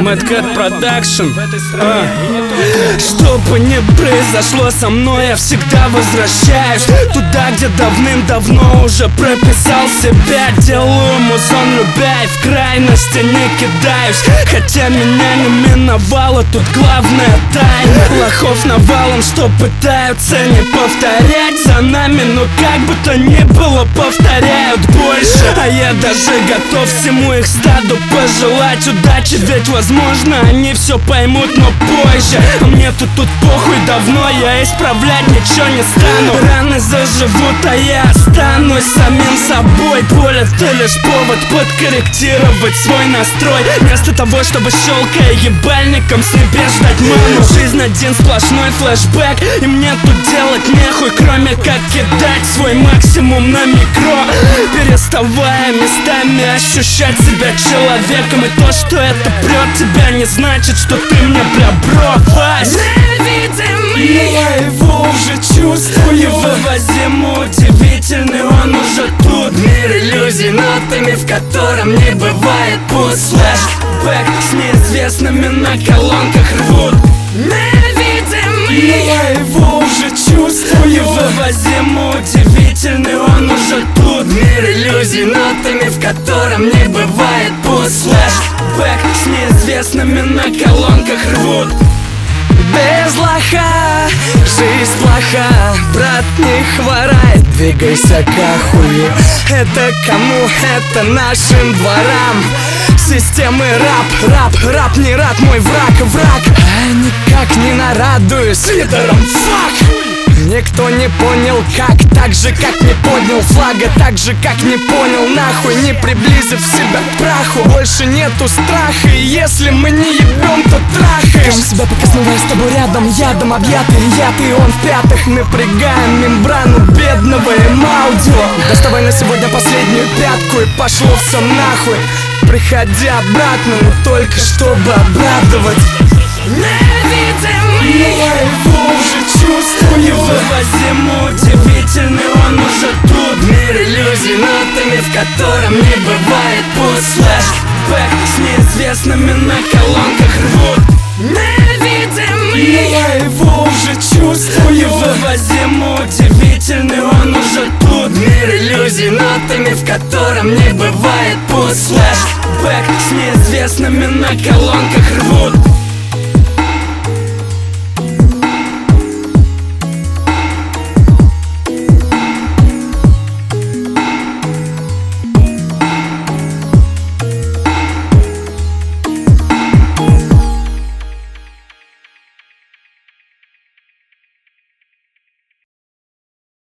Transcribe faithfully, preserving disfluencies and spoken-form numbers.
Madcat Production. а. Что бы ни произошло со мной, я всегда возвращаюсь туда, где давным-давно уже прописал себя. Делаю музон любя и в крайности не кидаюсь, хотя меня не миновало, тут главная тайна. Лохов навалом, что пытаются не повторять за нами, но как бы то ни было повторяют больше. А я даже готов всему их стаду пожелать удачи, ведь возможно они все поймут, но позже. А мне-то тут похуй давно, я исправлять ничего не стану. Раны заживут, а я останусь самим собой. Боль — это лишь повод подкорректировать свой настрой, вместо того, чтобы щелкая ебальником с небес ждать ману. Жизнь один сплошной флешбэк, и мне тут делать нехуй, кроме как кидать свой максимум на микро, переставая местами ощущать себя человеком. И то, что это прет тебя, не значит, что ты мне бля бро. Вась, невидимый, я его уже чувствую, невывозимо удивительный, он уже тут. Мир иллюзий, нотами, в котором не бывает пуст. Флэшбэк с неизвестными на колонках рвут. Невидимый, я его уже чувствую, невывозимо удивительный, он уже тут. Мир иллюзий, нотами, в котором не бывает пуст. Флэшбэк с неизвестными на колонках рвут. Без лоха жизнь плоха, брат, не хворай, двигайся к хую. Это кому? Это нашим дворам. Системы раб, раб, раб не рад, мой враг, враг. А никак не нарадуюсь лидером, фак. Никто не понял как, так же как не поднял флага, так же как не понял нахуй, не приблизив себя к праху. Больше нету страха, и если мы не ебем, то трахаем себя, пока снова с тобой рядом, ядом объятый, яд, и он в пятых. Напрягаем мембрану бедного эм-аудио. Доставай на сегодня последнюю пятку, и пошло все нахуй. Приходи обратно, но только чтобы обрадовать. Невидимый, я его уже чувствую, невывозимо удивительный, он уже тут. Мир иллюзий, нотами, в котором не бывает пуст. Флэшбэк с неизвестными на колонках рвут. Невидимый, я его уже чувствую, невывозимо удивительный, он уже тут. Мир иллюзий, нотами, в котором не бывает пуст. Флэшбэк с неизвестными на колонках рвут.